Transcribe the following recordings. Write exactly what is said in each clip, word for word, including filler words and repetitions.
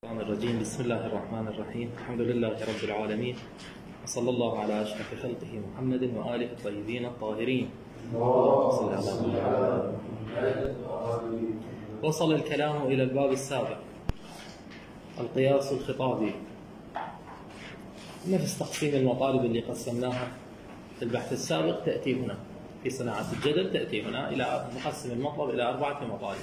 الشيطان الرجيم. بسم الله الرحمن الرحيم. الحمد لله رب العالمين، وصلى الله على أشرف خلقه محمد وآله الطيبين الطاهرين. وصل الكلام إلى الباب السابع، القياس الخطابي. نفس تقسيم المطالب اللي قسمناها في البحث السابق تأتي هنا في صناعة الجدل، تأتي هنا إلى نقسم المطلب إلى أربعة مطالب.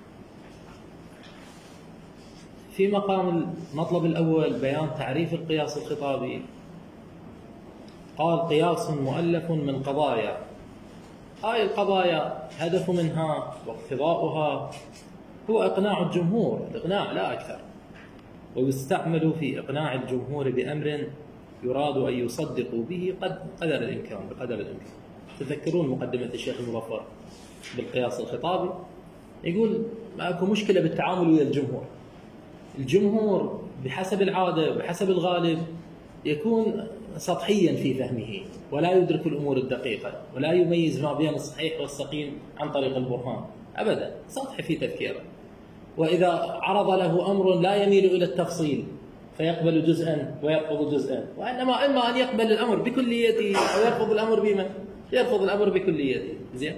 في مقام المطلب الأول بيان تعريف القياس الخطابي، قال: قياس مؤلف من قضايا. هاي القضايا هدف منها واقتضاؤها هو إقناع الجمهور، الإقناع لا أكثر، ويستعمل في إقناع الجمهور بأمر يراد أن يصدقوا به قدر الإمكان بقدر الإمكان. تذكرون مقدمة الشيخ المظفر بالقياس الخطابي، يقول ماكو مشكلة بالتعامل ويا الجمهور. الجمهور بحسب العادة وبحسب الغالب يكون سطحيا في فهمه، ولا يدرك الأمور الدقيقة، ولا يميز ما بين الصحيح والسقيم عن طريق البرهان أبدا، سطحي في تفكيره. وإذا عرض له أمر لا يميل إلى التفصيل فيقبل جزءا ويرفض جزءا، وإنما إما أن يقبل الأمر بكليته أو يرفض الأمر بما يرفض الأمر بكليته. زين،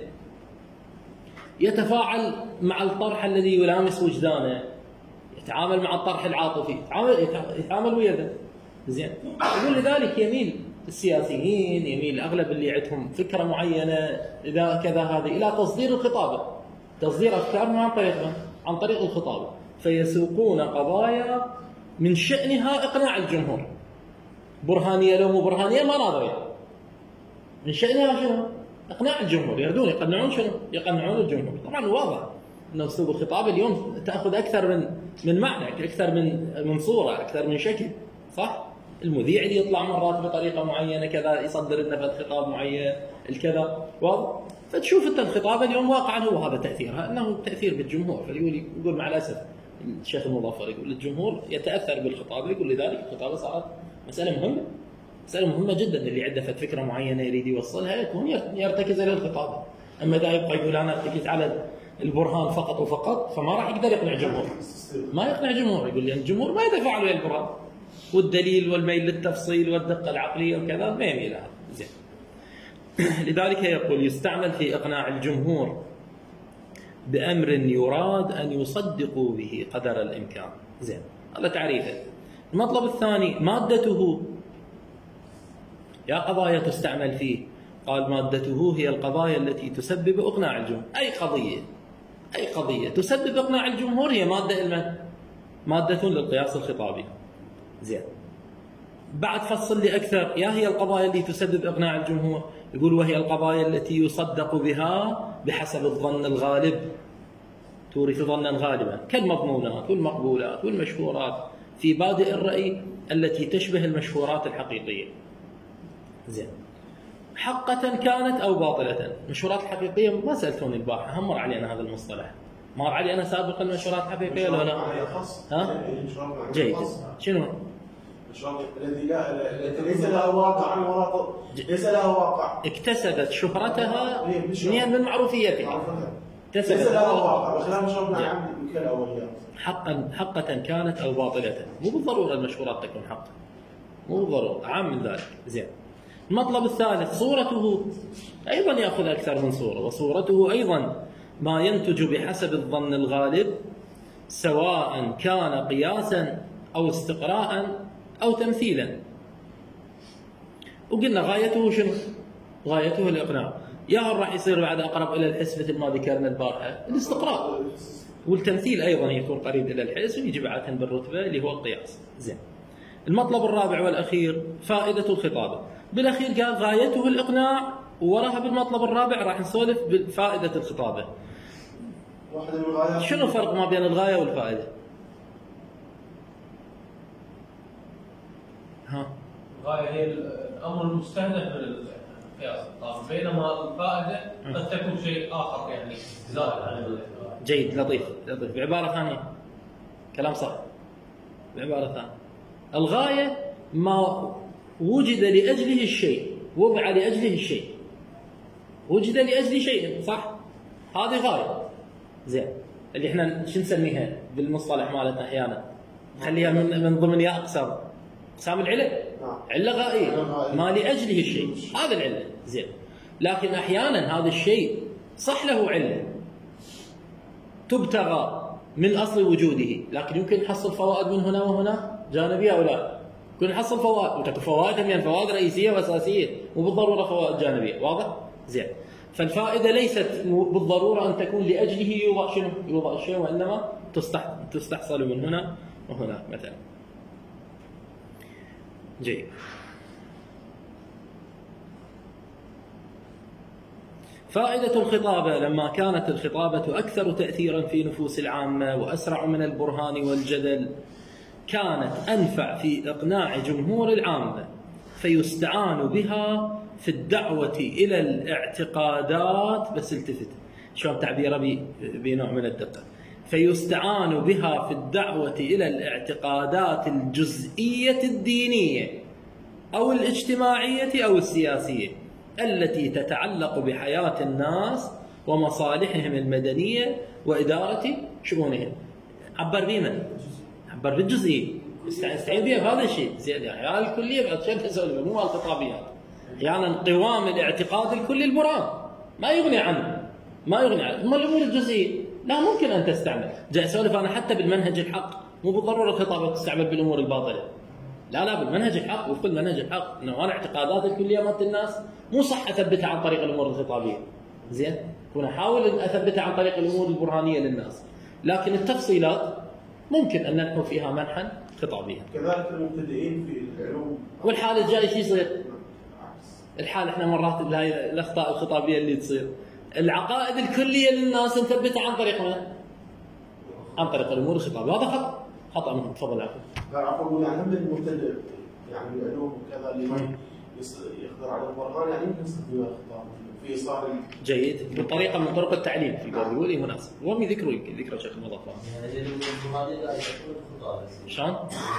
يتفاعل مع الطرح الذي يلامس وجدانه، يتعامل مع الطرح العاطفي، يتعامل يتعامل ويا ذا. زين، يقول لذلك يميل السياسيين، يميل اغلب اللي عندهم فكره معينه اذا كذا هذه الى تصدير الخطابه، تصدير افكارهم عن طريق عن طريق الخطابه، فيسوقون قضايا من شأنها اقناع الجمهور. برهانيه لو مو برهانيه ما ناظرين، من شأنها شنو؟ اقناع الجمهور، يردون يقنعون شنو؟ يقنعون الجمهور. طبعا واضح ان اسلوب الخطاب اليوم تاخذ اكثر من من معنى، اكثر من من صوره، اكثر من شكل، صح؟ المذيع اللي يطلع مرات بطريقه معينه كذا يصدر لنا فد خطاب معين الكذا، واضح؟ فتشوف انت الخطاب اليوم واقعا هو هذا تاثيرها، انه تاثير بالجمهور. فيقول يقول مع الاسف الشيخ المظفر يقول الجمهور يتاثر بالخطاب، يقول لذلك الخطابه صارت مساله مهمه، مساله مهمه جدا. اللي عنده فد فكره معينه يريد يوصلها يكون يرتكز على الخطابه، اما اذا يبقى يقول انا ارتكز على البرهان فقط وفقط فما راح يقدر يقنع جمهور، ما يقنع جمهور. يقول لي الجمهور ما يتفاعل ويا البرهان والدليل والميل للتفصيل والدقه العقليه وكذا، ما يميل هذا. زين، لذلك يقول يستعمل في اقناع الجمهور بامر يراد ان يصدقوا به قدر الامكان. زين، هذا تعريفه. المطلب الثاني مادته، يا قضايا تستعمل فيه. قال مادته هي القضايا التي تسبب اقناع الجمهور. اي قضيه أي قضية تسبب إقناع الجمهور هي مادة المن مادة للقياس الخطابي. زين، بعد فصل لي أكثر، يا هي القضايا التي تسبب إقناع الجمهور؟ يقول وهي القضايا التي يصدق بها بحسب الظن الغالب، تورث ظنا غالبا، كالمضمونات والمقبولات والمشهورات في بادئ الرأي التي تشبه المشهورات الحقيقية. زين، حقة كانت أو باطلة. المشهورات الحقيقية ما سألتوني البارحة، هم مر علينا هذا المصطلح، مر علي أنا سابقا المشهورات الحقيقية ولا لا؟ ها؟ جيد. شنو؟ الذي لا ليس لها واقع ولا ليس لها واقع، اكتسبت شهرتها من من معروفيتها، ليس لها واقع بخلاف مشروع عام كالأوليات. حقا حقة كانت أو باطلة، مو بالضرورة المشهورات تكون حقا، مو بالضرورة، عام من ذلك. زين، المطلب الثالث صورته، أيضا يأخذ أكثر من صورة، وصورته أيضا ما ينتج بحسب الظن الغالب سواء كان قياسا أو استقراء أو تمثيلا. وقلنا غايته شنو؟ غايته الإقناع. يا هل راح يصير بعد أقرب إلى الحس مثل ما ذكرنا البارحة الاستقراء، والتمثيل أيضا يكون قريب إلى الحس ويجي بعدها بالرتبة اللي هو القياس. زين، المطلب الرابع والأخير فائدة الخطابة. بالأخير قال غايته الإقناع، ووراها بالمطلب الرابع راح نسولف بفائدة الخطابة. شنو الفرق ما بين الغاية والفائدة؟ ها؟ الغاية هي الأمر المستهدف من القياس، بينما الفائدة قد تكون شيء آخر يعني زائد عن. جيد، لطيف لطيف. بعبارة ثانية، كلام صح. بعبارة ثانية، الغاية ما وجد لأجله الشيء، وضع لأجله الشيء، وجد لأجل شيء، صح؟ هذه غاية. زين، اللي احنا شو نسميها بالمصطلح مالتنا احيانا؟ خليها من من ضمن يا اقسام اقسام العله. نعم. عله غائيه ما لاجله الشيء، هذا العله زين. لكن احيانا هذا الشيء صح له عله تبتغى من اصل وجوده، لكن يمكن نحصل فوائد من هنا وهنا جانبيه او لا. يمكن نحصل فوائد، وتكون فوائد يعني فوائد رئيسيه واساسيه، مو بالضروره فوائد جانبيه، واضح؟ زين. فالفائده ليست بالضروره ان تكون لاجله يوضع شنو؟ يوضع الشيء، وانما تستحصل من هنا وهنا مثلا. جيد. فائدة الخطابة: لما كانت الخطابة أكثر تأثيرا في نفوس العامة وأسرع من البرهان والجدل، كانت أنفع في إقناع جمهور العامة، فيستعان بها في الدعوة إلى الاعتقادات. بس التفت شلون تعبيره بنوع من الدقة. فيستعان بها في الدعوة إلى الاعتقادات الجزئية الدينية أو الاجتماعية أو السياسية التي تتعلق بحياة الناس ومصالحهم المدنية وإدارة شؤونهم. عبر بمن؟ عبر بالجزئية، استعين بها بهذا الشيء زين. يعني الكلية بعد شيء تسولف مو الخطابيات. أحيانا يعني قوام الاعتقاد الكلي البرهان ما يغني عنه، ما يغني عنه. أما الأمور الجزئية لا ممكن أن تستعمل. جاي أسولف أنا حتى بالمنهج الحق، مو بالضرورة الخطابة تستعمل بالأمور الباطلة. لا لا بالمنهج الحق، وفق المنهج الحق انه انا اعتقادات الكليه مالت الناس مو صح اثبتها عن طريق الامور الخطابيه. زين؟ كون احاول ان اثبتها عن طريق الامور البرهانيه للناس، لكن التفصيلات ممكن ان ننحو فيها منحا خطابيا. كذلك المبتدئين في العلوم. والحال الجاي شو يصير؟ الحال احنا مرات هاي الاخطاء الخطابيه اللي تصير، العقائد الكليه للناس نثبتها عن طريق من؟ عن طريق الامور الخطابيه، هذا خطا. خطا منهم. تفضل عفوا. عفوا. يعني هم المبتدئ يعني العلوم وكذا اللي ما يقدر على البرهان يعني يمكن يستخدم الخطاب في ايصال. جيد. بطريقه من طرق التعليم في قول يقول مناسب. هو ذكره يمكن ذكره شيخ المضاف. يعني البرهانيه لا تكون خطاب. شلون؟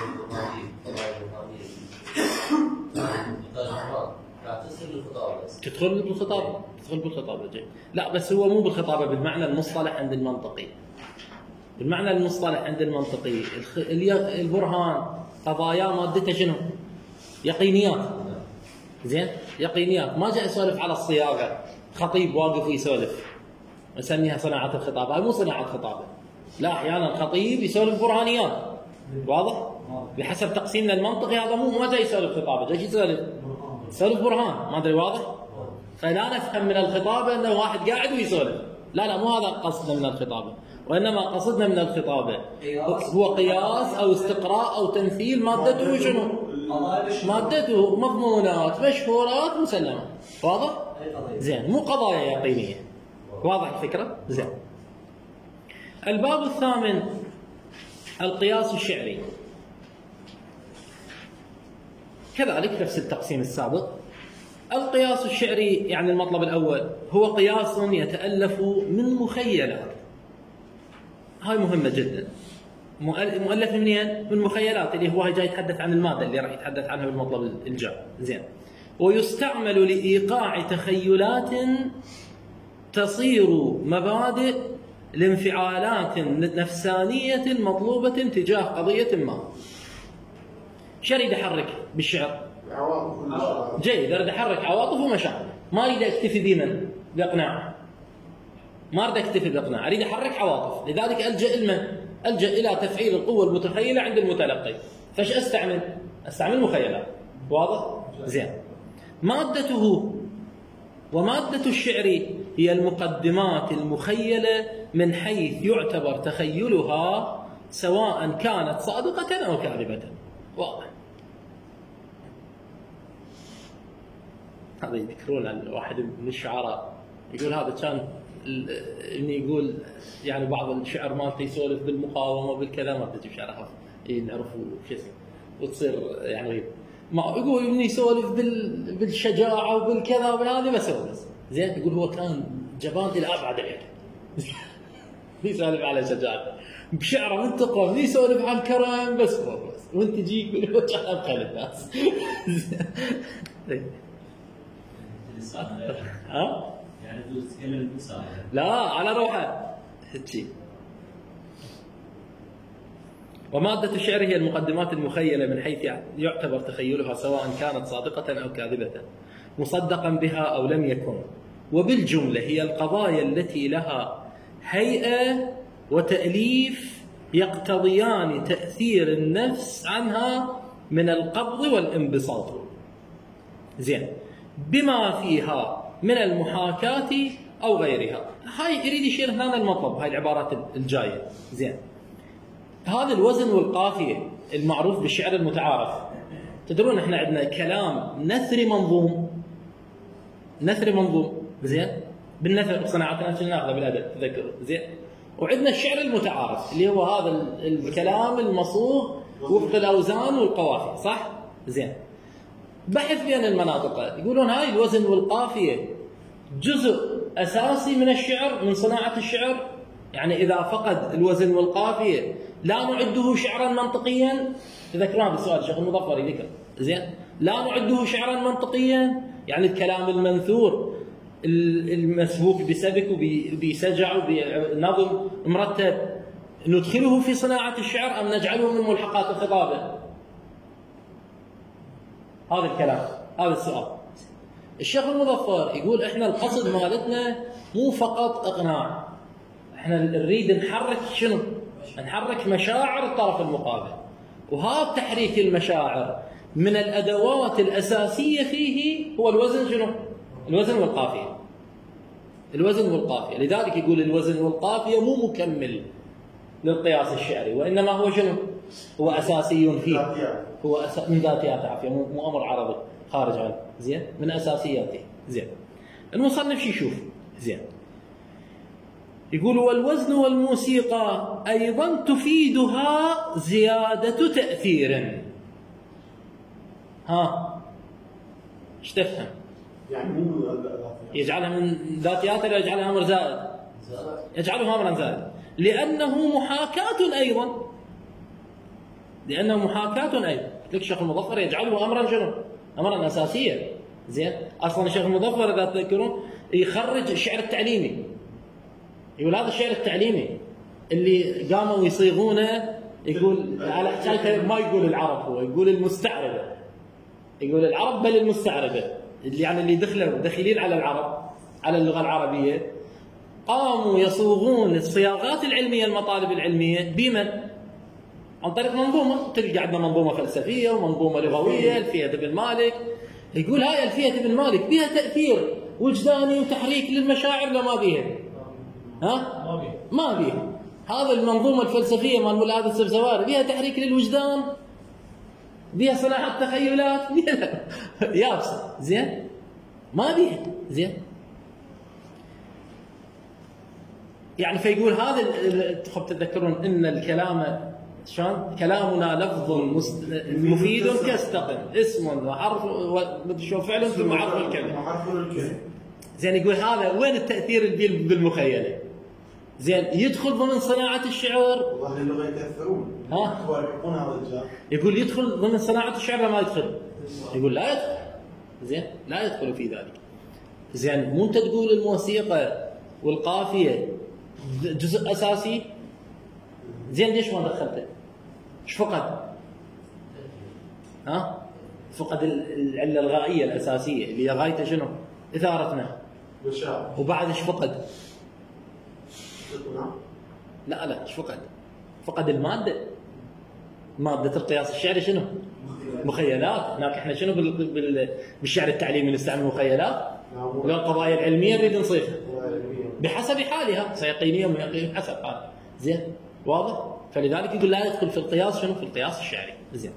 تدخل بالخطابه، تدخل بالخطابه. جيد. لا بس هو مو بالخطابه بالمعنى المصطلح عند المنطقي. بالمعنى المصطلح عند المنطقي البرهان قضايا مادته شنو؟ يقينيات. زين؟ يقينيات. ما جاء يسولف على الصياغه، خطيب واقف ويسولف نسميها صناعه الخطابه. هاي مو صناعه خطابه. لا احيانا الخطيب يسولف برهانيات. واضح؟ بحسب تقسيمنا المنطقي هذا مو ما جاي يسولف خطابه، جاي يسولف يسولف برهان. ما ادري واضح؟ فلا نفهم من الخطابه انه واحد قاعد ويسولف. لا لا مو هذا قصدنا من الخطابه، وإنما قصدنا من الخطابة هو قياس أو استقراء أو تمثيل مادته شنو؟ مادته مضمونات مشهورات مسلمات. واضح؟ زين. مو قضايا يقينية. واضح الفكرة؟ زين. الباب الثامن القياس الشعري. كذلك نفس التقسيم السابق. القياس الشعري يعني المطلب الأول هو قياس يتألف من مخيلات. هاي مهمة جدا. مؤلف منين؟ من مخيلات، اللي هو جاي يتحدث عن المادة اللي راح يتحدث عنها بالمطلب الجاي. زين. ويستعمل لإيقاع تخيلات تصير مبادئ لانفعالات نفسانية مطلوبة تجاه قضية ما. شو يريد يحرك بالشعر؟ عواطف. جيد. يريد يحرك عواطف ومشاعر. ما يريد يكتفي بمن؟ بإقناع. ما اريد اكتفي باقناع، اريد احرك عواطف، لذلك الجا لمن؟ الجا الى تفعيل القوه المتخيله عند المتلقي. فايش استعمل؟ استعمل مخيلات. واضح؟ زين. مادته وماده الشعر هي المقدمات المخيله من حيث يعتبر تخيلها سواء كانت صادقه او كاذبه. واضح؟ هذا يذكرون عن واحد من الشعراء يقول هذا كان اني يقول يعني بعض الشعر مالته يسولف بالمقاومه بالكذا، ما تجي شعر نعرف شو اسمه وتصير يعني ما يقول اني يسولف بال بالشجاعه وبالكذا وبهذه بس هو بس. زين. يقول هو كان جبان الى ابعد الحد. يسولف على شجاعته بشعره منتقى، يسولف عن كرم بس هو بس، وانت تجي تقول هو كان ابخل الناس. ها؟ يعني تتكلم الانسان لا على روحه هيك. ومادة الشعر هي المقدمات المخيلة من حيث يعتبر تخيلها سواء كانت صادقة أو كاذبة، مصدقا بها أو لم يكن. وبالجملة هي القضايا التي لها هيئة وتأليف يقتضيان تأثير النفس عنها من القبض والانبساط، زين، بما فيها من المحاكاة أو غيرها. هاي يريد يشير هنا المطلب، هاي العبارات الجاية، زين. هذا الوزن والقافية المعروف بالشعر المتعارف. تدرون احنا عندنا كلام نثري منظوم، نثري منظوم، زين، بالنثر بصناعتنا شنو ناخذه بالادب تذكروا، زين. وعندنا الشعر المتعارف اللي هو هذا الكلام المصوغ وفق الاوزان والقوافي، صح؟ زين. بحث بين المناطق، يقولون هاي الوزن والقافية جزء اساسي من الشعر، من صناعة الشعر. يعني اذا فقد الوزن والقافية لا نعده شعرا منطقيا. تذكرون بالسؤال الشيخ المظفر يذكر، زين، لا نعده شعرا منطقيا، يعني الكلام المنثور المسبوك بسبك وبسجع وبنظم مرتب ندخله في صناعة الشعر أم نجعله من ملحقات الخطابة؟ هذا الكلام، هذا السؤال. الشيخ المظفر يقول احنا القصد مالتنا مو فقط اقناع، احنا نريد نحرك شنو؟ نحرك مشاعر الطرف المقابل. وهذا تحريك المشاعر من الادوات الاساسيه فيه هو الوزن شنو؟ الوزن والقافيه. الوزن والقافيه، لذلك يقول الوزن والقافيه مو مكمل للقياس الشعري، وانما هو شنو؟ هو اساسي فيه، هو أس... من ذاتياته، عافيه، مو مو امر عرضي خارج عنه، زين، من اساسياته، زين. المصنف شو يشوف؟ زين. يقول والوزن والموسيقى ايضا تفيدها زياده تاثير. ها ايش تفهم؟ يعني مو يجعلها من ذاتياته ولا يجعلها امر زائد؟ يجعلها امرا زائد، لانه محاكاة ايضا، لانه محاكاة ايضا. لك الشيخ المظفر يجعله امرا شنو؟ امرا اساسيا، زين. اصلا الشيخ المظفر اذا تذكرون يخرج الشعر التعليمي، يقول هذا الشعر التعليمي اللي قاموا يصيغونه، يقول على حكايته ما يقول العرب، هو يقول المستعربه، يقول العرب بل المستعربه، اللي يعني اللي دخلوا دخيلين على العرب، على اللغه العربيه، قاموا يصوغون الصياغات العلميه، المطالب العلميه، بمن؟ عن طريق منظومه. تلقى عندنا منظومه فلسفيه ومنظومه لغويه، الفية بن مالك. يقول هاي الفية بن مالك بها تاثير وجداني وتحريك للمشاعر، لا ما بيها؟ ها؟ ما بيه. ما بيها. هذا المنظومه الفلسفيه مال ملا هذا السبزواري بها تحريك للوجدان، بها صناعه تخيلات، بها يابسه، زين؟ ما بيها، زين؟ يعني فيقول هذا تخب تتذكرون ان الكلام شلون؟ كلامنا لفظ مفيد كاستقم، اسم وحرف وشو فعل ثم حرف الكلمه. زين. يقول هذا وين التاثير بالمخيله؟ زين، يدخل ضمن صناعه الشعر. والله اللغه يتاثرون، ها؟ هو يحبون هذا الجار. يقول يدخل ضمن صناعه الشعر ولا ما يدخل؟ يقول لا يدخل، زين، لا يدخل في ذلك. زين، مو انت تقول الموسيقى والقافيه جزء اساسي؟ زين، ليش ما دخلته؟ ايش فقد؟ ها؟ فقد العله الغائيه الاساسيه اللي هي غايته شنو؟ اثارتنا. مشاعر. وبعد ايش فقد؟ نعم. لا لا، ايش فقد؟ فقد الماده. ماده القياس الشعري شنو؟ مخيلات. هناك احنا شنو بال... بال... بالشعر التعليمي نستعمل مخيلات؟ ولا القضايا العلميه نريد نصيغها بحسب حالها، سيقينيه وميقينيه بحسب حالها، زين؟ واضح؟ فلذلك يقول لا يدخل في القياس شنو؟ في القياس الشعري، زين.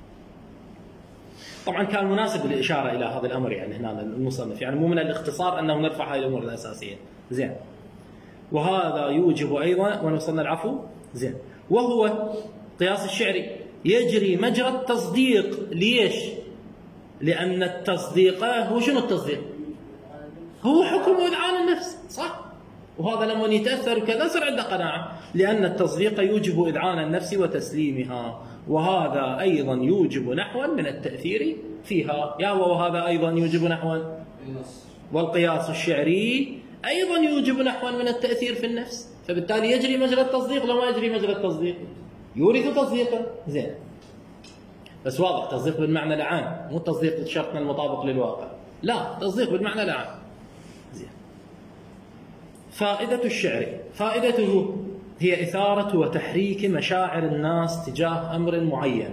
طبعا كان مناسب الاشاره الى هذا الامر، يعني هنا المصنف، يعني مو من الاختصار انه نرفع هذه الامور الاساسيه، زين. وهذا يوجب ايضا، ونوصلنا العفو، زين. وهو قياس الشعري يجري مجرى التصديق، ليش؟ لان التصديق هو شنو التصديق؟ هو حكم واذعان النفس، صح؟ وهذا لما يتاثر كذا يصير عنده قناعه، لان التصديق يوجب اذعان النفس وتسليمها، وهذا ايضا يوجب نحوا من التاثير فيها. يا وهذا ايضا يوجب نحوا، والقياس الشعري ايضا يوجب نحوا من التاثير في النفس، فبالتالي يجري مجرى التصديق. لو ما يجري مجرى التصديق يورث تصديقا. زين، بس واضح تصديق بالمعنى العام، مو تصديق شرطنا المطابق للواقع، لا، تصديق بالمعنى العام. زين. فائدة الشعر، فائدته هي إثارة وتحريك مشاعر الناس تجاه أمر معين،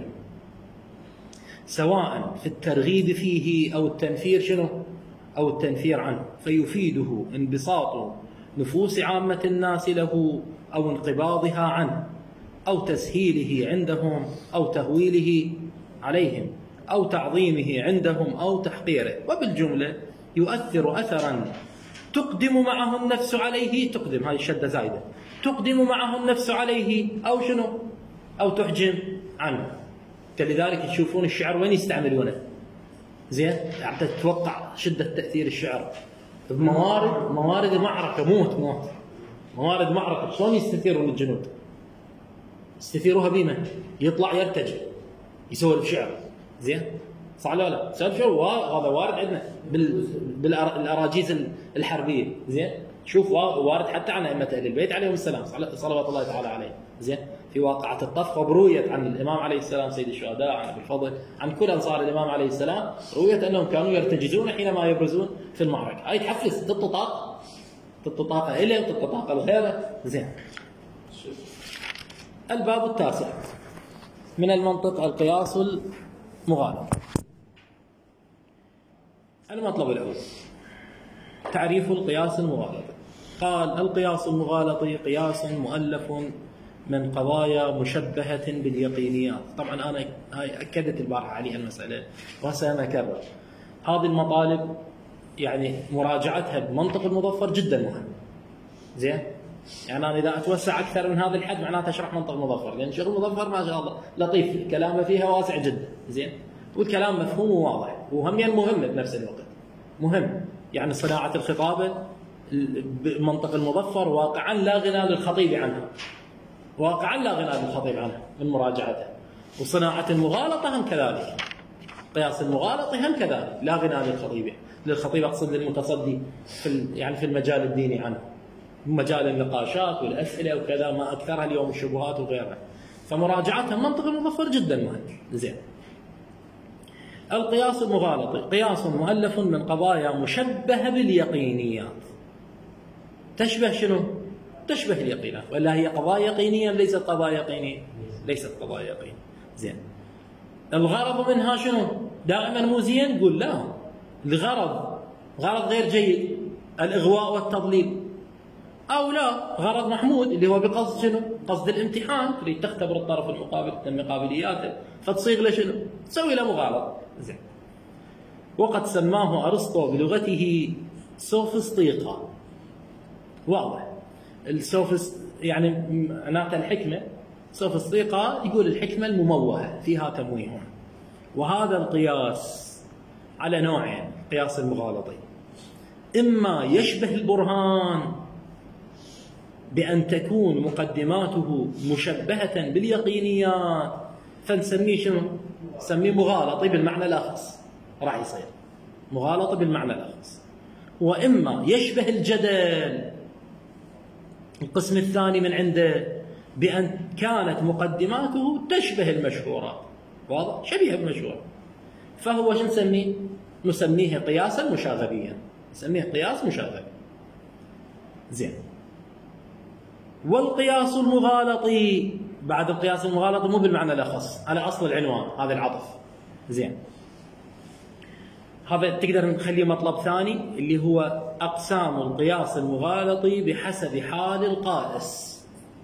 سواء في الترغيب فيه أو التنفير شنو؟ أو التنفير عنه، فيفيده انبساط نفوس عامة الناس له أو انقباضها عنه أو تسهيله عندهم أو تهويله عليهم أو تعظيمه عندهم أو تحقيره. وبالجملة يؤثر أثرا تقدم معه النفس عليه، تقدم هذه الشدة زايدة، تقدم معه النفس عليه أو شنو؟ أو تحجم عنه. فلذلك تشوفون الشعر وين يستعملونه؟ زين، حتى تتوقع شدة تأثير الشعر بموارد موارد المعركة، موت موت موارد معركة. شلون يستثيرون الجنود؟ يستثيروها بما يطلع يرتجل يسولف شعر. زين، صح ولا لا؟ سولف شعر، هذا وارد عندنا بالاراجيز الحربيه. زين، شوف وارد حتى عن ائمه اهل البيت عليهم السلام صلوات الله تعالى عليه. زين، في واقعه الطفقه رويت عن الامام عليه السلام سيد الشهداء، عن ابي الفضل، عن كل انصار الامام عليه السلام، رويت انهم كانوا يرتجزون حينما يبرزون في المعركه. هاي تحفز تطاقه تطاقه اليه وتطاقه لغيره. زين. الباب التاسع من المنطق القياس المغالط. المطلب الأول تعريف القياس المغالط. قال: القياس المغالط قياس مؤلف من قضايا مشبهة باليقينيات. طبعا أنا هاي أكدت البارحة علي المسألة وسنكرر هذه المطالب، يعني مراجعتها بمنطق المظفر جدا مهم. زين، يعني أنا إذا أتوسع أكثر من هذا الحد معناته أشرح منطق المظفر، لأن شيخ المظفر ما شاء الله لطيف، كلامه فيها واسع جدا. زين، والكلام مفهوم وواضح، وهم مهم بنفس الوقت، مهم يعني صناعة الخطابة بمنطق المظفر واقعا لا غنى للخطيب عنها، واقعا لا غنى للخطيب عنها من مراجعته. وصناعة المغالطة هم كذلك، قياس المغالطة هم كذلك لا غنى للخطيب، للخطيب أقصد للمتصدي في يعني في المجال الديني عنه، مجال النقاشات والأسئلة وكذا، ما أكثرها اليوم الشبهات وغيرها. فمراجعتها منطق المظفر جدا مهم. زين. القياس المغالط قياس مؤلف من قضايا مشبهة باليقينيات. تشبه شنو؟ تشبه اليقينات، ولا هي قضايا يقينية ليست قضايا يقينية؟ ليست قضايا يقينية. زين. الغرض منها شنو؟ دائما مو زين؟ نقول لا، الغرض غرض غير جيد، الإغواء والتضليل، أو لا غرض محمود اللي هو بقصد شنو؟ قصد الامتحان، تريد تختبر الطرف المقابل تنمي قابلياته، فتصيغ له شنو؟ تسوي له مغالطة. زين. وقد سماه أرسطو بلغته سوفسطيقا. واضح. السوفس يعني معناته الحكمة، سوفسطيقا يقول الحكمة المموهة فيها تمويه. وهذا القياس على نوعين، قياس المغالطة، إما يشبه البرهان بأن تكون مقدماته مشبهة باليقينيات، فنسميه شنو؟ نسميه مغالطة بالمعنى الأخص، راح يصير مغالطة بالمعنى الأخص. وإما يشبه الجدل، القسم الثاني من عنده، بأن كانت مقدماته تشبه المشهورات. واضح؟ شبيهة بالمشهور، فهو شو نسميه؟ نسميه قياسا مشاغبيا، نسميه قياس مشاغبي. زين. والقياس المغالطي، بعد القياس المغالطي مو بالمعنى الأخص، على أصل العنوان هذا العطف. زين. هذا تقدر نخليه مطلب ثاني اللي هو أقسام القياس المغالطي بحسب حال القائس.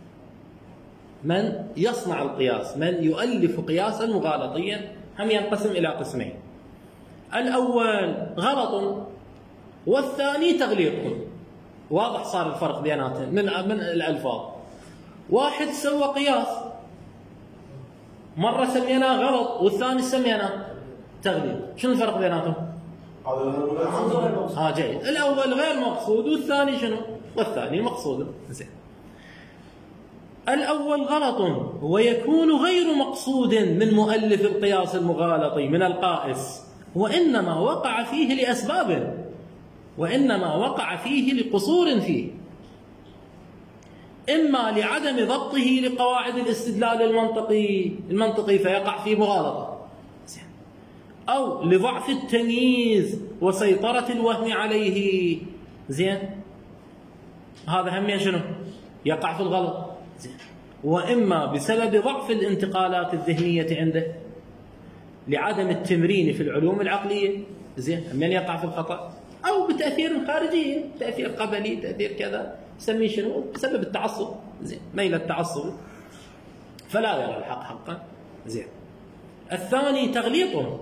من يصنع القياس، من يؤلف قياسا مغالطيا، هم ينقسم إلى قسمين. الأول غلط، والثاني تغليط. واضح صار الفرق بيناتهم من من الألفاظ. واحد سوى قياس، مرة سميناه غلط والثاني سميناه تغليط. شنو الفرق بيناتهم؟ ها جيد. الأول غير مقصود والثاني شنو؟ والثاني مقصود. زين. الأول غلط ويكون غير مقصود من مؤلف القياس المغالطي من القائس، وإنما وقع فيه لأسباب، وإنما وقع فيه لقصور فيه. إما لعدم ضبطه لقواعد الاستدلال المنطقي المنطقي فيقع في مغالطة، أو لضعف التمييز وسيطرة الوهم عليه. زين، هذا هم شنو؟ يقع في الغلط. زين، وإما بسبب ضعف الانتقالات الذهنية عنده لعدم التمرين في العلوم العقلية. زين، من يقع في الخطأ، أو بتأثير خارجي، تأثير قبلي، تأثير كذا، سميه شنو؟ بسبب التعصب. زين، ميل التعصب فلا يرى الحق حقا. زين، الثاني تغليطه،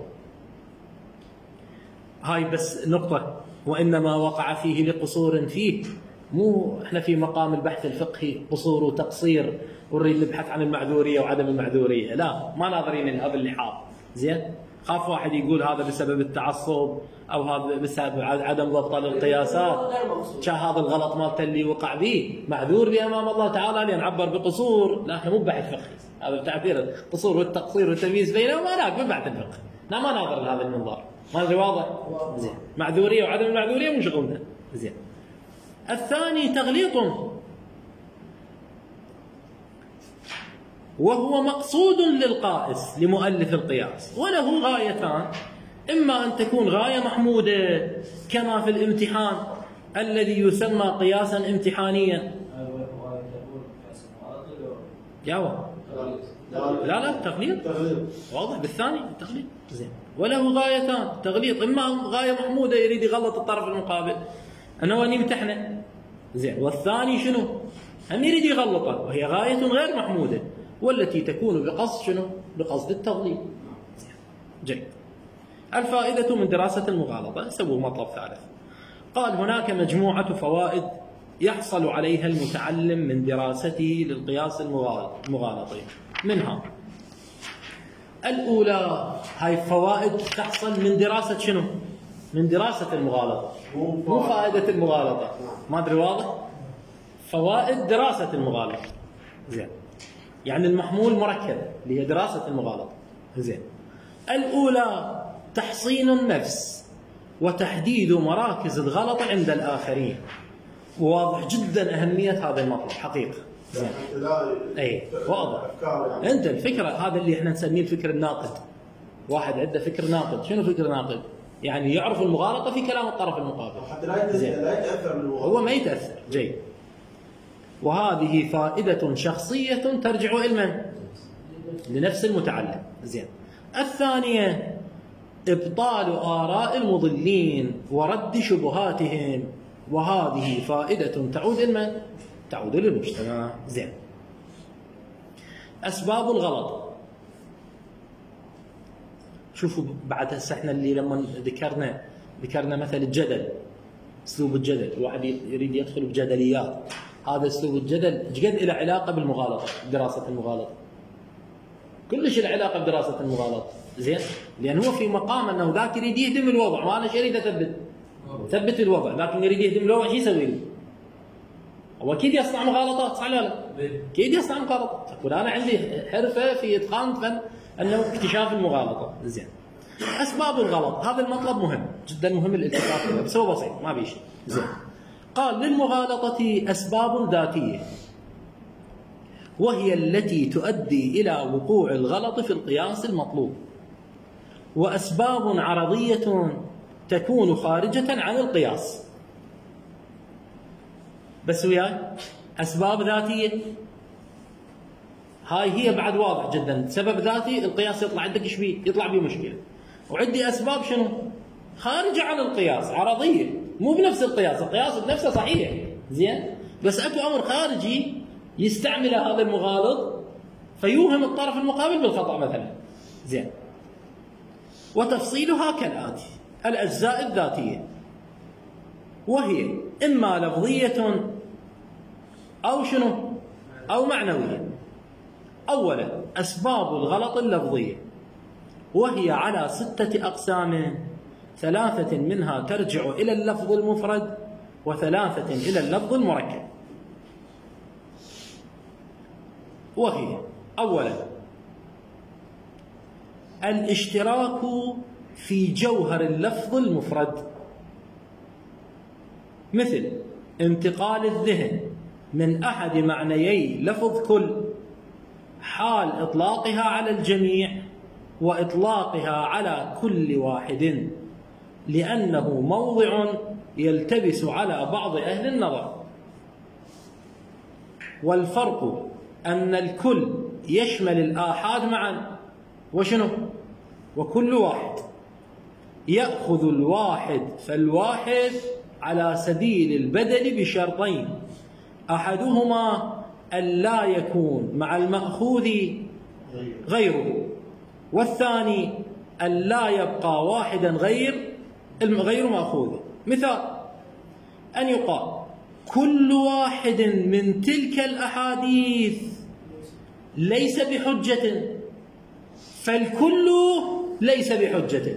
هاي بس نقطة، وإنما وقع فيه لقصور فيه، مو احنا في مقام البحث الفقهي قصور وتقصير ونريد نبحث عن المعذورية وعدم المعذورية، لا، ما ناظرين لهذا اللحاظ. زين، خاف واحد يقول هذا بسبب التعصب او هذا بسبب عدم ضبط القياسات، شا هذا الغلط مالته اللي وقع به معذور به امام الله تعالى لان عبر بقصور. لا، احنا مو بحث فقهي، هذا تعبير القصور والتقصير والتمييز بينهما هناك ببحث الفقه، لا ما ناظر لهذا المنظار. ما ادري واضح؟ زين، معذوريه وعدم المعذوريه مو شغلنا. زين، الثاني تغليط وهو مقصود للقائس لمؤلف القياس، وله غايتان، إما أن تكون غاية محمودة كما في الامتحان الذي يسمى قياسا امتحانيا. جاوب. لا لا تغليط واضح بالثاني تغليط. زين، وله غايتان تغليط، إما غاية محمودة يريد يغلط الطرف المقابل أنه أن يمتحنه. زين، والثاني شنو؟ هم يريد يغلطه وهي غاية غير محمودة، والتي تكون بقصد شنو؟ بقصد التغليط. جيد. الفائدة من دراسة المغالطة، سووا مطلب ثالث. قال هناك مجموعة فوائد يحصل عليها المتعلم من دراسته للقياس المغالطي، منها الأولى، هاي فوائد تحصل من دراسة شنو؟ من دراسة المغالطة، مو فائدة المغالطة. ما أدري واضح؟ فوائد دراسة المغالطة. زين، يعني المحمول مركب اللي هي دراسة المغالطة. زين، الأولى تحصين النفس وتحديد مراكز الغلط عند الآخرين. واضح جدا أهمية هذا المطلب حقيقة. زين، أي واضح. أنت الفكرة هذا اللي احنا نسميه الفكر الناقد. واحد عنده فكر ناقد، شنو فكر ناقد؟ يعني يعرف المغالطة في كلام الطرف المقابل حتى لا يتأثر من هو ما يتأثر. جيد. وهذه فائدة شخصية ترجع إلى من؟ لنفس المتعلم. زين. الثانية إبطال آراء المضلين ورد شبهاتهم، وهذه فائدة تعود إلى من؟ تعود للمجتمع. زين. أسباب الغلط، شوفوا بعد هسه احنا اللي لما ذكرنا ذكرنا مثل الجدل، اسلوب الجدل، الواحد يريد يدخل بجدليات، هذا اسلوب الجدل ايش قد له علاقه بالمغالطه، دراسه المغالطه. كلش له علاقه بدراسه المغالطه. زين؟ لان هو في مقام انه ذاك يريد يهدم الوضع، ما انا يريد اثبت ثبت الوضع، لكن يريد يهدم الوضع، شو يسوي له؟ هو اكيد يصنع مغالطات، صح ولا لا؟ اكيد يصنع مغالطات، يقول انا عندي حرفه في اتقان فن انه اكتشاف المغالطه. زين. اسباب الغلط، هذا المطلب مهم جدا، مهم الالتفات له، بس هو بسيط ما بيشي. زين. قال للمغالطه اسباب ذاتيه وهي التي تؤدي الى وقوع الغلط في القياس المطلوب، واسباب عرضيه تكون خارجه عن القياس. بس وياي اسباب ذاتيه، هاي هي بعد واضح جدا، سبب ذاتي القياس يطلع عندك ايش بيه؟ يطلع بيه مشكله. وعندي اسباب شنو؟ خارجه عن القياس، عرضيه، مو بنفس القياس، القياس بنفسه صحيح، زين؟ بس اكو امر خارجي يستعمله هذا المغالط فيوهم الطرف المقابل بالخطا مثلا. زين. وتفصيلها كالاتي: الاجزاء الذاتيه، وهي اما لفظيه او شنو؟ او معنويه. اولا اسباب الغلط اللفظيه، وهي على سته اقسام، ثلاثه منها ترجع الى اللفظ المفرد، وثلاثه الى اللفظ المركب. وهي: اولا الاشتراك في جوهر اللفظ المفرد، مثل انتقال الذهن من أحد معنيي لفظ كل حال إطلاقها على الجميع وإطلاقها على كل واحد، لأنه موضع يلتبس على بعض أهل النظر. والفرق أن الكل يشمل الآحاد معا، وشنو؟ وكل واحد يأخذ الواحد، فالواحد على سبيل البدل بشرطين: أحدهما أن لا يكون مع المأخوذ غيره، والثاني أن لا يبقى واحدا غير غير مأخوذ. مثال: أن يقال كل واحد من تلك الأحاديث ليس بحجة، فالكل ليس بحجة.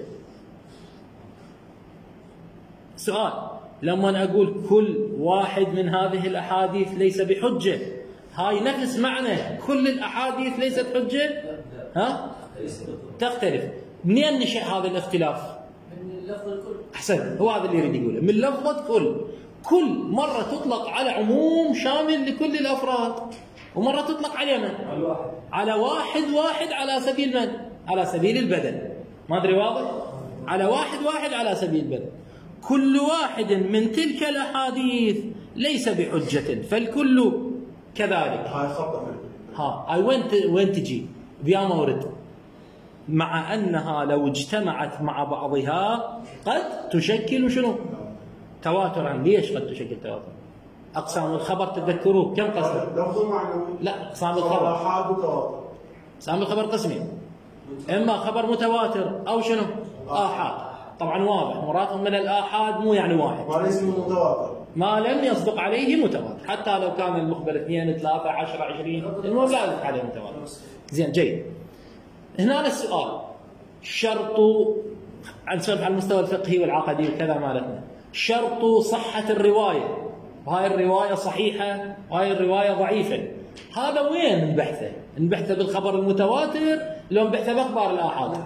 سؤال: لما أقول كل واحد من هذه الأحاديث ليس بحجة، هاي نفس معنى كل الأحاديث ليست حجة؟ ها؟ تختلف. منين نشأ هذا الاختلاف؟ من لفظ الكل. أحسن، هو هذا اللي يريد يقوله، من لفظة كل. كل مرة تطلق على عموم شامل لكل الأفراد، ومرة تطلق على من؟ على واحد واحد على سبيل من؟ على سبيل البدل. ما أدري واضح؟ على واحد واحد على سبيل البدل. كل واحد من تلك الأحاديث ليس بحجة، فالكل كذلك. هاي خطأ. ها هاي وين وين تجي؟ بيا مورد. مع أنها لو اجتمعت مع بعضها قد تشكل شنو؟ تواترا. ليش قد تشكل تواترا؟ أقسام الخبر تذكروه كم قسم؟ لفظ معنوي. لا، أقسام الخبر. آحاد وتواتر. أقسام الخبر قسمين: إما خبر متواتر أو شنو؟ آحاد. طبعا واضح مرادهم من الآحاد مو يعني واحد، ما ليس متواتر، ما لم يصدق عليه متواتر، حتى لو كان المخبر اثنين ثلاثة عشرة عشرين المهم لا يصدق عليه متواتر. زين، جيد. هنا السؤال: شرط، عن سؤال على المستوى الفقهي والعقدي وكذا مالتنا، شرط صحة الرواية، وهاي الرواية صحيحة وهاي الرواية ضعيفة، هذا وين نبحثه؟ نبحثه بالخبر المتواتر لو نبحثه بأخبار الآحاد؟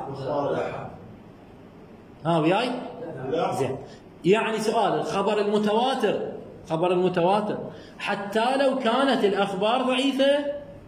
ها وياي؟ زين. يعني سؤال: الخبر المتواتر، خبر المتواتر حتى لو كانت الأخبار ضعيفة،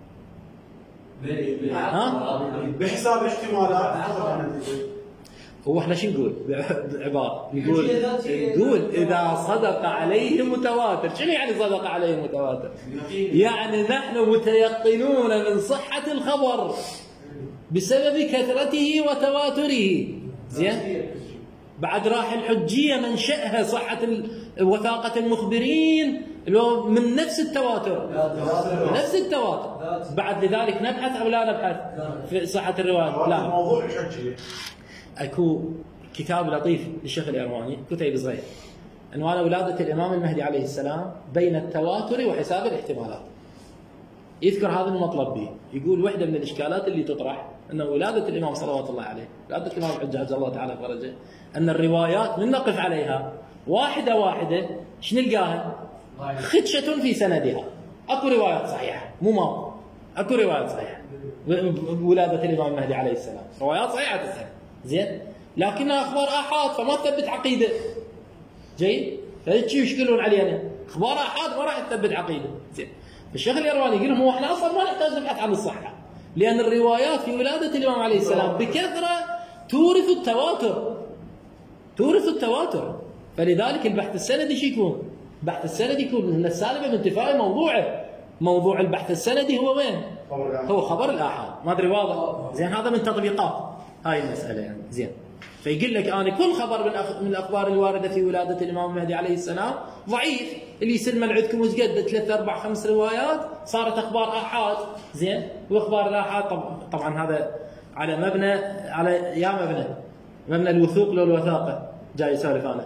ها؟ بحساب احتمالات. هو احنا شو نقول بعبارة؟ نقول نقول إذا صدق عليه متواتر. شنو يعني صدق عليه متواتر؟ يعني نحن متيقنون من صحة الخبر بسبب كثرته وتواتره. زين؟ بعد راح الحجية منشأها صحة وثاقة المخبرين لو من نفس التواتر، نفس التواتر. بعد لذلك نبحث أو لا نبحث في صحة الرواية؟ لا. موضوع الحجية. أكو كتاب لطيف للشيخ الإرواني، كتيب صغير، عنوانه ولادة الإمام المهدي عليه السلام بين التواتر وحساب الاحتمالات. يذكر هذا المطلب به، يقول وحدة من الإشكالات اللي تطرح أن ولادة الإمام صلوات الله عليه، ولادة الإمام الحجة عز الله تعالى فرجه، أن الروايات من نقف عليها واحدة واحدة ايش نلقاها؟ خدشة في سندها. أكو روايات صحيحة، مو ما أكو روايات صحيحة ولادة الإمام المهدي عليه السلام، روايات صحيحة السنة، زين، لكنها أخبار آحاد فما تثبت عقيدة. جيد؟ فهيك يشكلون علينا، أخبار آحاد ما راح تثبت عقيدة. زين، الشيخ الإرواني يقول لهم هو احنا أصلا ما نحتاج نبحث عن الصحة، لأن الروايات في ولادة الإمام عليه السلام بكثرة تورث التواتر، تورث التواتر. فلذلك البحث السندي شو يكون؟ البحث السندي يكون من السالبة بانتفاء موضوعه. موضوع البحث السندي هو وين؟ هو خبر الآحاد. ما أدري واضح؟ زين، هذا من تطبيقات هاي المسألة يعني. زين، فيقول لك أنا كل خبر من الأخبار الواردة في ولادة الإمام المهدي عليه السلام ضعيف، اللي يصير من عندكم وش قد ثلاث أربع خمس روايات صارت أخبار آحاد. زين، وأخبار الآحاد طبعا هذا على مبنى، على يا مبنى مبنى الوثوق لو الوثاقة. جاي يسولف أنا.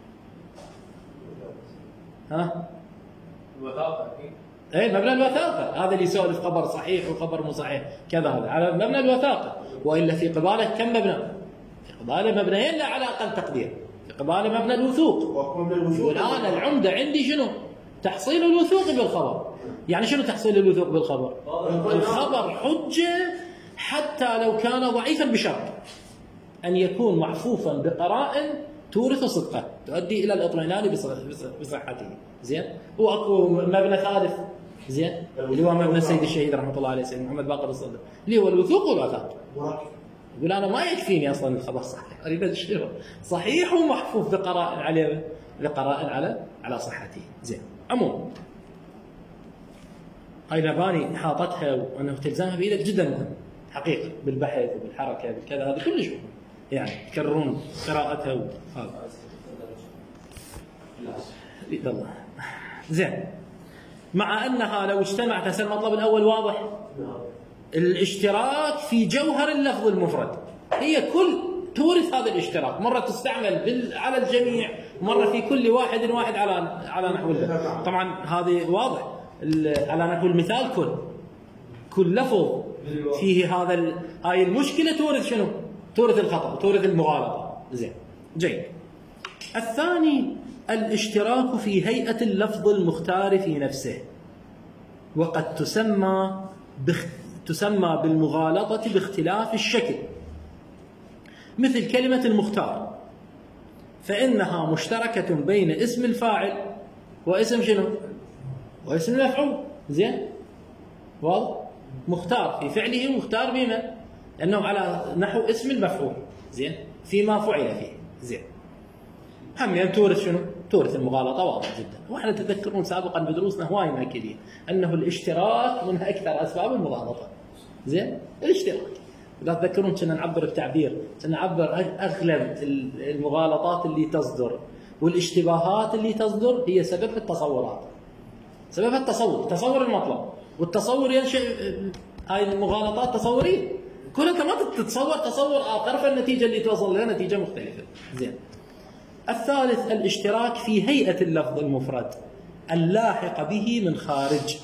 ها؟ الوثاقة أكيد. ايه، مبنى الوثاقة، هذا اللي يسولف خبر صحيح وخبر مو صحيح كذا، هذا على مبنى الوثاقة. وإلا في قباله كم مبنى؟ في قباله مبنيين لا على أقل تقدير، في قباله مبنى الوثوق. والآن العمدة عندي شنو؟ تحصيل الوثوق بالخبر. يعني شنو تحصيل الوثوق بالخبر؟ الخبر حجة حتى لو كان ضعيفا بشرط أن يكون محفوفا بقرائن تورث صدقه، تؤدي الى الاطمئنان بصحته. زين. واكو مبنى ثالث، زين، اللي هو مبنى السيد الشهيد رحمه الله عليه سيد محمد باقر الصدر، اللي هو الوثوق والوثاق. يقول انا ما يكفيني اصلا الخبر صحيح، اريد اشتري صحيح ومحفوف بقرائن عليه، بقرائن على على صحته. زين. عموما هاي المباني حاطتها وانه تلزمها بايدك جدا مهم حقيقه، بالبحث وبالحركه بالكذا، هذا كلش مهم، يعني تكررون قراءتها وهذا. الله. زين. مع انها لو اجتمعت، هسه المطلب الاول واضح، الاشتراك في جوهر اللفظ المفرد، هي كل تورث هذا الاشتراك، مره تستعمل بال... على الجميع، ومره في كل واحد واحد على على نحو اللفظ. طبعا هذه واضح على نحو المثال، كل كل لفظ فيه هذا ال... هاي المشكله تورث شنو؟ تورث الخطا، تورث المغالطه. زين. جيد. الثاني الاشتراك في هيئه اللفظ المختار في نفسه، وقد تسمى بخ... تسمى بالمغالطه باختلاف الشكل، مثل كلمه المختار، فانها مشتركه بين اسم الفاعل واسم شنو؟ واسم المفعول. زين. واضح؟ مختار في فعله ومختار بما لانه على نحو اسم المفعول. زين. فيما فعل فيه. زين. هم يعني تورث شنو؟ تورث المغالطه، واضح جدا. واحنا تذكرون سابقا بدروسنا هواي مأكدين انه الاشتراك من اكثر اسباب المغالطه. زين؟ الاشتراك. لا تذكرون كنا نعبر التعبير، كنا نعبر اغلب المغالطات اللي تصدر والاشتباهات اللي تصدر هي سبب التصورات. سبب التصور، تصور المطلب، والتصور ينشئ هاي المغالطات تصوريه. كلها ما تتصور تصور اخر، فالنتيجه اللي توصل لها نتيجه مختلفه. زين. الثالث الاشتراك في هيئه اللفظ المفرد اللاحق به من خارج،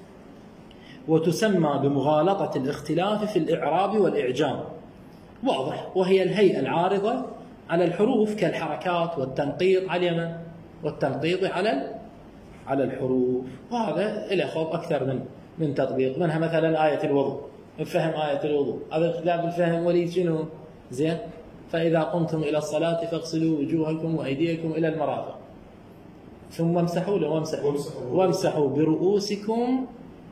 وتسمى بمغالطه الاختلاف في الاعراب والاعجام. واضح، وهي الهيئه العارضه على الحروف كالحركات والتنقيط على اليمن والتنقيط على على الحروف. وهذا له خوف اكثر من من تطبيق، منها مثلا ايه الوضوء، فهم ايه الوضوء، هذا اختلاف الفهم وليد شنو؟ زين. فاذا قمتم الى الصلاه فاغسلوا وجوهكم وايديكم الى المرافق، ثم امسحوا وامسحوا وامسحوا برؤوسكم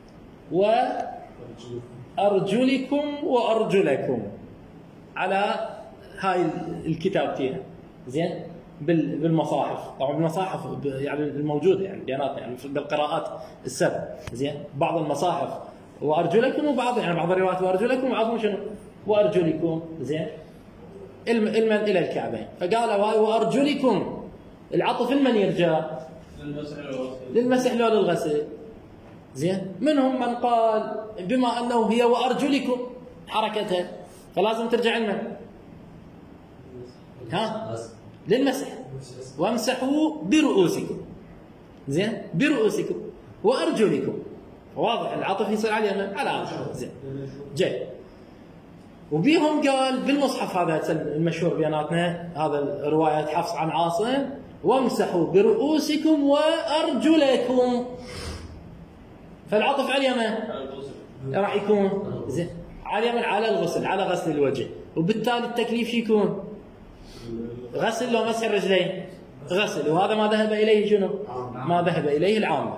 وارجلكم وارجلكم على هاي الكتابتين. زين. بالمصاحف، طبعا المصاحف يعني الموجوده يعني بياناتنا يعني بالقراءات السبع. زين. بعض المصاحف وارجلكم، وبعض يعني بعض الروايات وارجلكم، وبعضهم شنو؟ وارجلكم. زين. المن الى الكعبين، فقال وارجلكم العطف لمن يرجع؟ للمسح لو للغسل. زين. منهم من قال بما انه هي وارجلكم حركتها فلازم ترجع لمن؟ ها؟ للمسح. وامسحوا برؤوسكم. زين. برؤوسكم وارجلكم. واضح العطف يصير على اليمن على اخر. زين. جاي. وبيهم قال بالمصحف هذا المشهور بيناتنا، هذا روايه حفص عن عاصم، وامسحوا برؤوسكم وارجلكم، فالعطف على اليمن راح يكون زين على اليمن على الغسل، على غسل الوجه، وبالتالي التكليف شو يكون؟ غسل لو مسح الرجلين؟ غسل. وهذا ما ذهب اليه شنو؟ ما ذهب اليه العامه.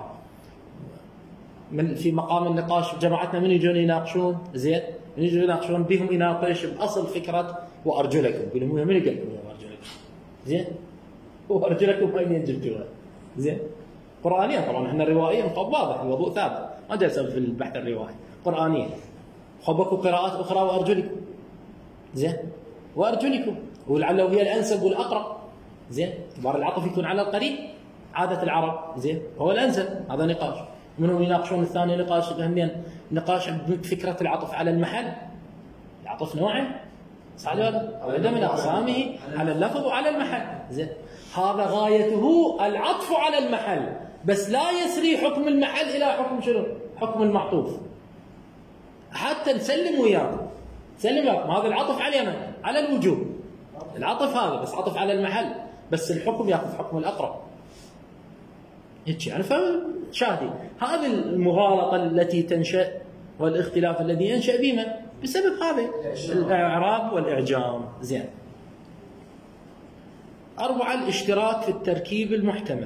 من في مقام النقاش جماعتنا من يجون يناقشون، زين، من يجون يناقشون بهم يناقش باصل فكره وارجلكم، يقولون من يقول لكم وارجلكم؟ زين. وارجلكم وين جبتوها؟ زين. قرانيا طبعا احنا روائيا واضح الوضوء ثابت، ما جالس في البحث الروائي، قرانيا. خبكوا قراءات اخرى وارجلكم. زين. وارجلكم، ولعله هي الانسب والاقرب. زين. اعتبار العطف يكون على القريب عاده العرب. زين. هو الانسب. هذا نقاش. منهم يناقشون الثاني نقاش همين نقاش بفكره العطف على المحل. العطف نوعين، صح ولا؟ واحده من اقسامه على اللفظ وعلى المحل. زين. هذا غايته العطف على المحل، بس لا يسري حكم المحل الى حكم شنو؟ حكم المعطوف. حتى نسلم وياكم، سلم وياكم هذا العطف على اليمن على الوجوب. العطف هذا بس عطف على المحل، بس الحكم ياخذ حكم الاقرب. هيك يعني فشاهدي هذه المغالطه التي تنشا والاختلاف الذي ينشا بما بسبب هذا الاعراب والاعجام. زين. أربعة الاشتراك في التركيب المحتمل.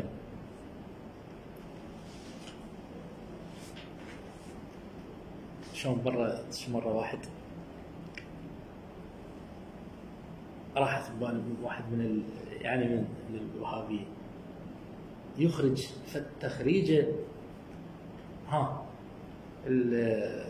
شلون برا مرة واحد راحت ببالي واحد من ال... يعني من الوهابية يخرج فالتخريجة ها ال...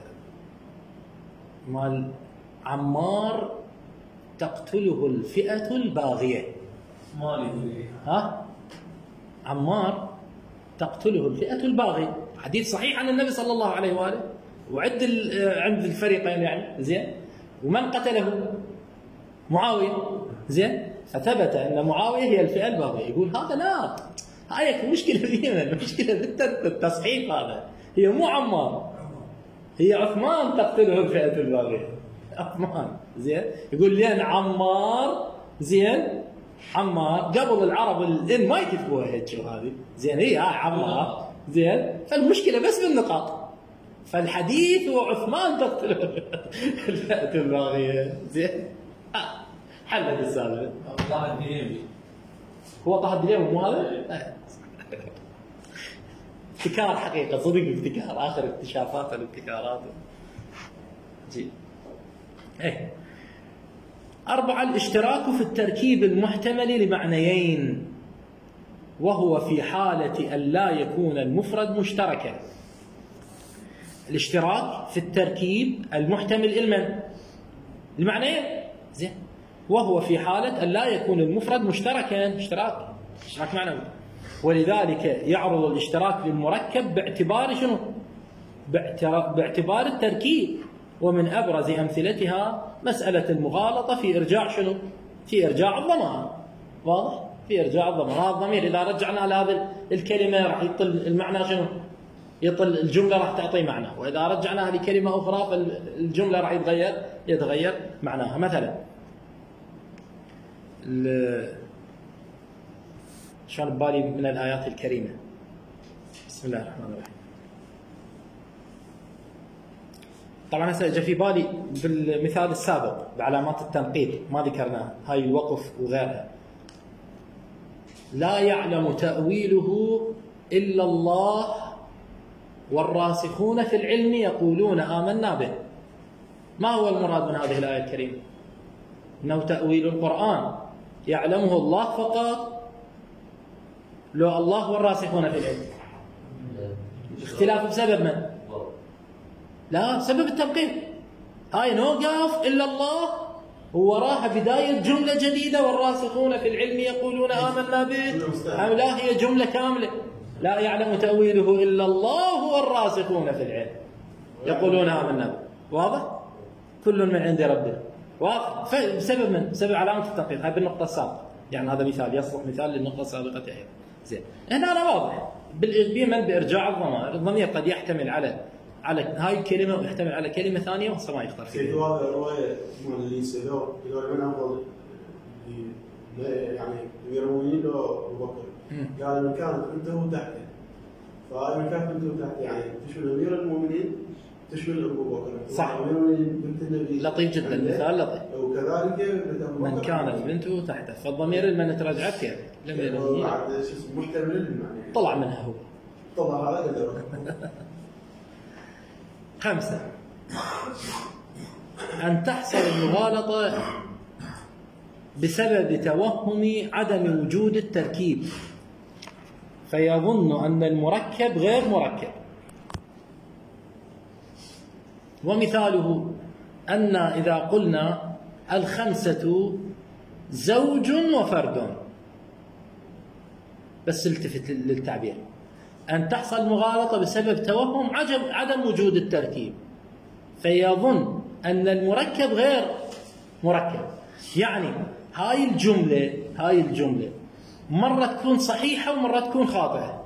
مال عمار تقتله الفئة الباغية. مالي ها عمار تقتله الفئة الباغية، حديث صحيح عن النبي صلى الله عليه وآله، وعد عند الفريقين يعني زين. ومن قتله؟ معاوية زين. فثبت أن معاوية هي الفئة الباغية. يقول هذا لا، هاي مشكلة فينا، المشكلة بالتصحيح هذا، هي مو عمار، هي عثمان تقتله الفئة الباغية، عثمان زين. يقول لأن عمار زين، عمار قبل العرب الإن ما يكتبوها هيك وهذه زين، هي هاي عمار زين. فالمشكلة بس بالنقاط، فالحديث هو عثمان تقتله الفئة الباغية زين. حلت السالفة. طه الدليمي هو طه الدليمي مو هذا؟ ابتكار حقيقة، صدق ابتكار، آخر اكتشافات الابتكارات. جي. إيه. أربعة الاشتراك في التركيب المحتمل لمعنيين، وهو في حالة أن لا يكون المفرد مشتركا. الاشتراك في التركيب المحتمل المن المعنيين زين، وهو في حالة أن لا يكون المفرد مشتركا، اشتراك اشتراك معنوي. ولذلك يعرض الاشتراك للمركب باعتبار شنو؟ باعتبار التركيب. ومن أبرز أمثلتها مسألة المغالطة في إرجاع شنو؟ في إرجاع الضمائر. واضح؟ في إرجاع الضمائر. هذا الضمير إذا رجعنا لهذه الكلمة راح يطل المعنى شنو؟ يطل الجملة راح تعطي معنى، وإذا رجعناها لكلمة أخرى فالجملة راح يتغير يتغير معناها. مثلا شلون ببالي من الآيات الكريمة، بسم الله الرحمن الرحيم. طبعا هسه جاء في بالي بالمثال السابق بعلامات التنقيط ما ذكرناها، هاي الوقف وغيرها. لا يعلم تأويله إلا الله والراسخون في العلم يقولون آمنا به. ما هو المراد من هذه الآية الكريمة؟ إنه تأويل القرآن يعلمه الله فقط، لو الله والراسخون في العلم. اختلاف بسبب من؟ لا، سبب التبقية. هاي نوقف إلا الله ووراها بداية جملة جديدة والراسخون في العلم يقولون آمنا به، أم لا هي جملة كاملة؟ لا يعلم تأويله إلا الله والراسخون في العلم يقولون آمنا به. واضح؟ كل من عند ربه. واضح؟ بسبب من؟ بسبب علامة التنقيط. هاي بالنقطة السابقة، يعني هذا مثال يصلح مثال للنقطة السابقة أيضا. زين. هنا أنا واضح بمن بإرجاع الضمائر، الضمير قد يحتمل على على هاي الكلمة ويحتمل على كلمة ثانية وهسه ما يختار فيها. سيدو هذا رواية اللي سيدو يقول من أفضل يعني يروين له أبو بكر، قال من كانت بنته تحته، فهاي من كانت بنته تحته يعني تشمل أمير المؤمنين تشمل أبو بكر. صح. أمير المؤمنين بنت النبي. لطيف جدا، مثال لطيف. وكذلك من كانت بنته تحته، فالضمير المن تراجعت يعني لم يلم بعد شو اسمه محتمل المعنى طلع منها هو. طلع هذا قدر. خمسة أن تحصل المغالطة بسبب توهم عدم وجود التركيب، فيظن أن المركب غير مركب. ومثاله أن إذا قلنا الخمسة زوج وفرد، بس التفت للتعبير، أن تحصل مغالطة بسبب توهم عدم وجود التركيب، فيظن أن المركب غير مركب. يعني هاي الجملة هاي الجملة مرة تكون صحيحة ومرة تكون خاطئة.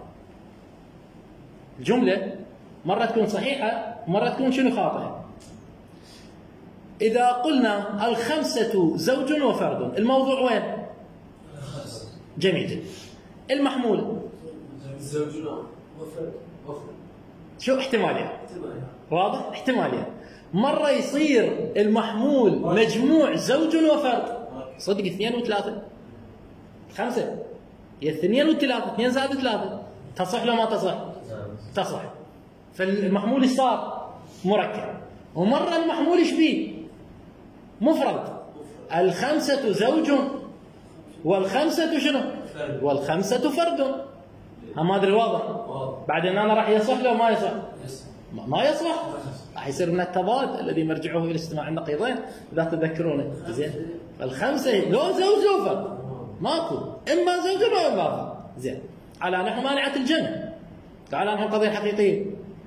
الجملة مرة تكون صحيحة ومرة تكون شنو خاطئة. إذا قلنا الخمسة زوج وفرد، الموضوع وين؟ جميل جدا. المحمول زوجنا وفرد وفرد. شو احتمالية؟ واضح؟ احتمالية. مرة يصير المحمول مجموع زوج وفرد، صدق اثنين وثلاثة. خمسة هي الاثنين والثلاثة، اثنين زائد ثلاثة، تصح لو ما تصح؟ تصح. فالمحمول ايش صار؟ مركب. ومرة المحمول ايش بيه؟ مفرد. الخمسة زوج والخمسة شنو؟ والخمسة فرد. ما ادري واضح؟ بعدين انا راح يصح لو ما يصح؟ ما يصح. راح يصير من التضاد الذي مرجعه الى اجتماع النقيضين اذا تذكرونه. زين. فالخمسة لو زوج لو فرد ماكو، اما زوج واما فرد. زين. على نحو مانعة الجمع. تعال نحو القضية الحقيقية.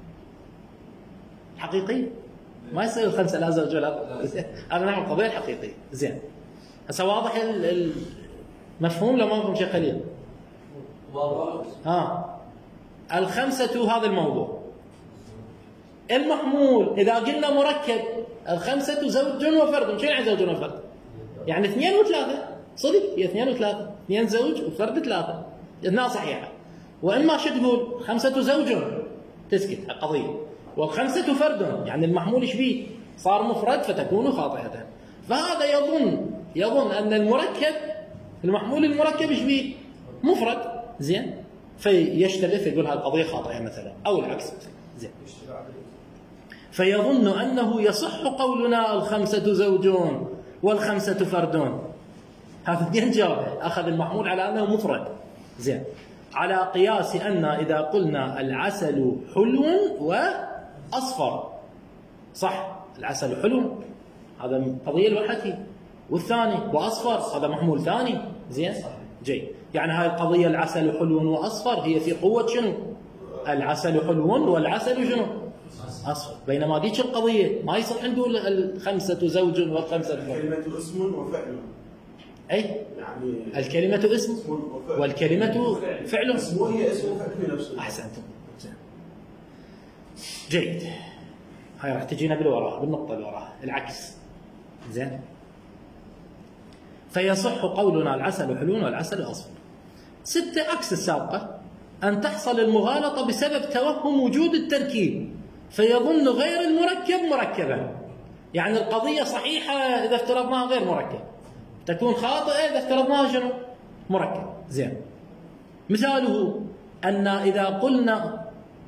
حقيقية ما يصير الخمسة لا زوج ولا فرد. هذا نحو القضية الحقيقية. زين. هسه واضح المفهوم لو ما مفهوم شيء قليل؟ واضح. ها. الخمسة هذا الموضوع. المحمول إذا قلنا مركب الخمسة زوج وفرد، شو يعني زوج وفرد؟ يعني اثنين وثلاثة، صدق هي اثنين وثلاثة، اثنين زوج وفرد ثلاثة، إنها صحيحة. وإما شو تقول؟ خمسة زوج تسكت القضية، والخمسة فرد يعني المحمول ايش بيه؟ صار مفرد فتكون خاطئة. فهذا يظن يظن أن المركب المحمول المركب ايش بيه؟ مفرد. زين. فيشتبه يقول هذه القضية خاطئة مثلا، أو العكس مثلا. زين. فيظن أنه يصح قولنا الخمسة زوجون والخمسة فردون. هذا اثنين جواب، أخذ المحمول على أنه مفرد. زين. على قياس أن إذا قلنا العسل حلو وأصفر، صح العسل حلو هذا قضية لوحده، والثاني وأصفر هذا محمول ثاني. زين. جيد. يعني هاي القضية العسل حلو وأصفر هي في قوة شنو؟ العسل حلو والعسل شنو؟ أصفر. بينما ديك القضية ما يصح نقول الخمسة زوج والخمسة فرد. الكلمة اسم وفعل. أي يعني الكلمة اسم والكلمة فعل. اسم هي اسم وفعل نفسه. أحسنتم. جيد. هاي راح تجينا بالوراء بالنقطة اللي وراها العكس. زين. فيصح قولنا العسل حلو والعسل أصفر. ستة عكس السابقة، أن تحصل المغالطة بسبب توهم وجود التركيب فيظن غير المركب مركبا. يعني القضية صحيحة إذا افترضناها غير مركب، تكون خاطئة إذا افترضناها شنو؟ مركب. زين. مثاله أن إذا قلنا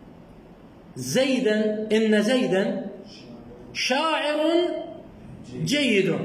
زيدا إن زيدا شاعر جيد.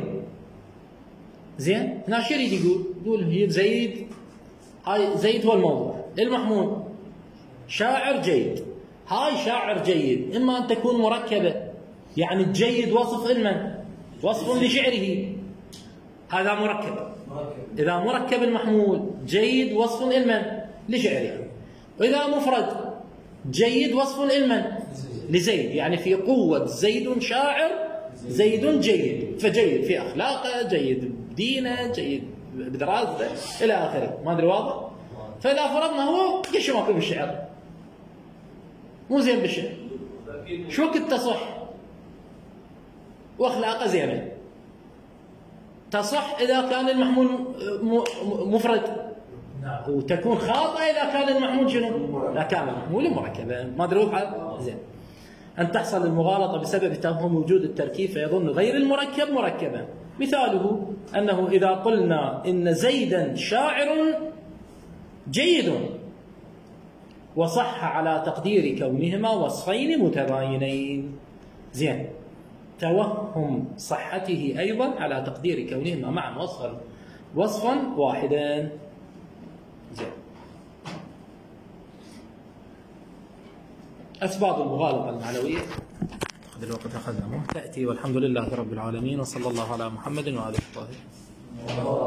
زين. هنا شو يريد يقول؟ يقول هي زيد، هاي زيد هو الموضوع، المحمول شاعر جيد. هاي شاعر جيد إما أن تكون مركبة، يعني الجيد وصف لمن؟ وصف لشعره، هذا مركب. إذا مركب المحمول جيد وصف لمن؟ لشعره. وإذا مفرد جيد وصف لمن؟ لزيد، يعني في قوة زيد شاعر زيد جيد، فجيد في أخلاقه، جيد بدينه، جيد بدراسته إلى آخره. ما أدري واضح؟ فإذا فرضنا هو قش ماكو بالشعر، مو زين بالشعر، شو وقت تصح؟ وأخلاقه زينة. تصح إذا كان المحمول مفرد، وتكون خاطئة إذا كان المحمول شنو؟ لا كان المحمول مركبا. ما أدري واضح؟ زين. أن تحصل المغالطة بسبب توهم وجود التركيب فيظن غير المركب مركبا. مثاله أنه إذا قلنا إن زيدا شاعر جيد وصح على تقدير كونهما وصفين متباينين. زين. توهم صحته أيضا على تقدير كونهما معا وصفا وصفا واحدا. زين. أسباب المغالطة المعنوية أخذ الوقت أخذنا تأتي، والحمد لله رب العالمين، وصلى الله على محمد وآله الطاهرين.